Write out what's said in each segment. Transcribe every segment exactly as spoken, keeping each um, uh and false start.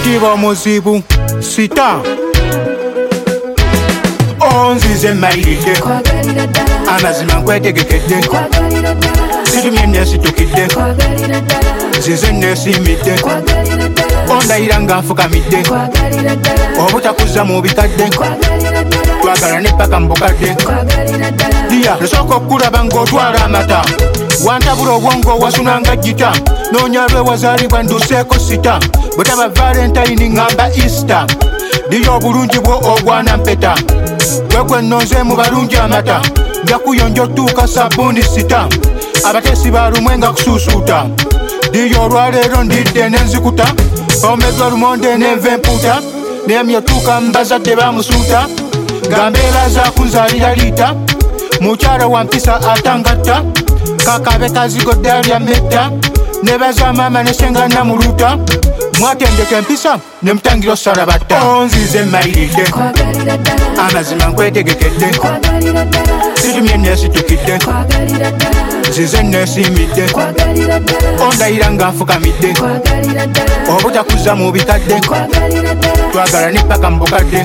Kiba muzibu sita onzize mailide amazima nkwetegekede situmye nesitukidde zize nesimidde ondayira nga nfukamidde obutakuza mu bikadde twagala ne paka mbukadde diya nosooka okulaba ng'otwala amata wantabula obwongo wasunanga gita noonyalwe wazaalibwa nduseeko sita bwetaba valentine ngamba easter diya obulungi bwo ogwana mpeta gwegwe nonze mu balungi amata nja kuyonja otuuka sabuuni sita abateesi balumwe nga kusuusuuta diya olwaleero ndidde nenzikuta omezwa lumonde nenva empuuta neyamya otuuka mbazadde bamusuuta nga mbeera zakunzaalira liita mukyala wa mpisa atangatta kakabe kazigodde alya metta nebaza maama nesenga namuluuta mwatendeka empisa nemutangira osala batta onzize mailidde amazima nkwetegekedde situmye nesitukidde zize nesimidde ondayira nga nfukamidde obutakuza mu bikadde twagala ne paka mbukadde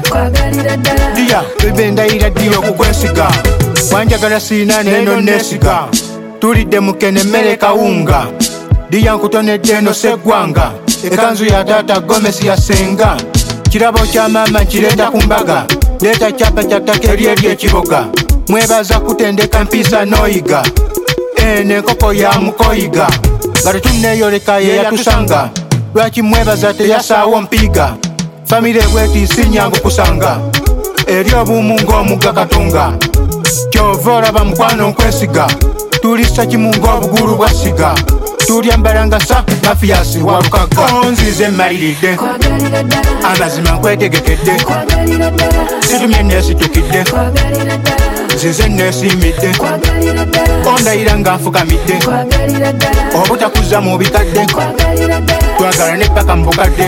diya bebe ndayira ddiyo okukwesiga wanjagala siina neno nesiga tulidde mukene mmere kawunga diya nkutonedde eno seggwanga ekanzu ya taata gomesi yasenga kirabo kya maama nkireeta ku mbaga leeta kyapa kya ttaka eryeri ekiboga mwebaza kutendeka mpisa n'oyiga ene enkoko ya mukoyiga nga tetunneeyoleka ye yatusanga lwaki mwebaza teyasaawo mpiiga famire bwetiisi nyangu kusanga eri obumu ng'omugga katunga kyova olaba mukwano nkwesiga tulisa kimu ng'obugulu bwasiga tulya mbalanga sa mafiyasi walukaga onzize mailidde amazima nkwetegekedde situmye nesitukidde zize nesimidde ondayira nga nfukamidde obutakuza mu bikadde twagala ne paka mbukadde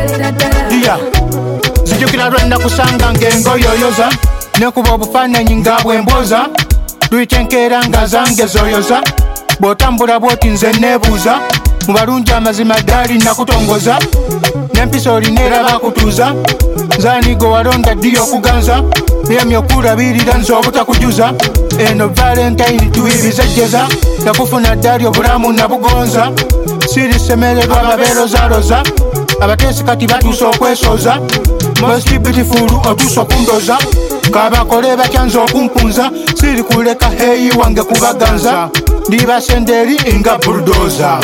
diya zijukira lwennakusanga ng'engoyoyoza nekuba obufaananyi nga bwemboza luyitenkeera nga zange zoyoza bw'otambula bw'oti nze neebuuza mu balungi amazima ddaali nakutongoza n'empisa olina era bakutuuza nzaanigo walonda ddiyo okuganza neyamya okulabirira nze obutakujuza eno valentine tuyibizejjeza nakufuna ddaali obulamu nabugonza sirisemererwa ababeerozaloza abateesi kati batuuse okwesooza most beautiful otuuse okundoza kabakole bakyanza okumpunza siri kuleka heyi wange kubaganza ndibasenderi nga bulldoza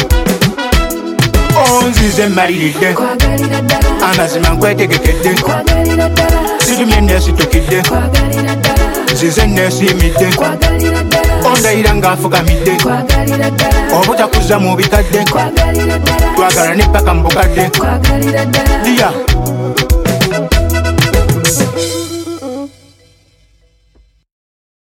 onzize mailidde amazima nkwetegekedde situmye nesitukidde zize nesimidde ondayira nga nfukamidde obutakuza mu bikadde twagala ne paka mbukadde diya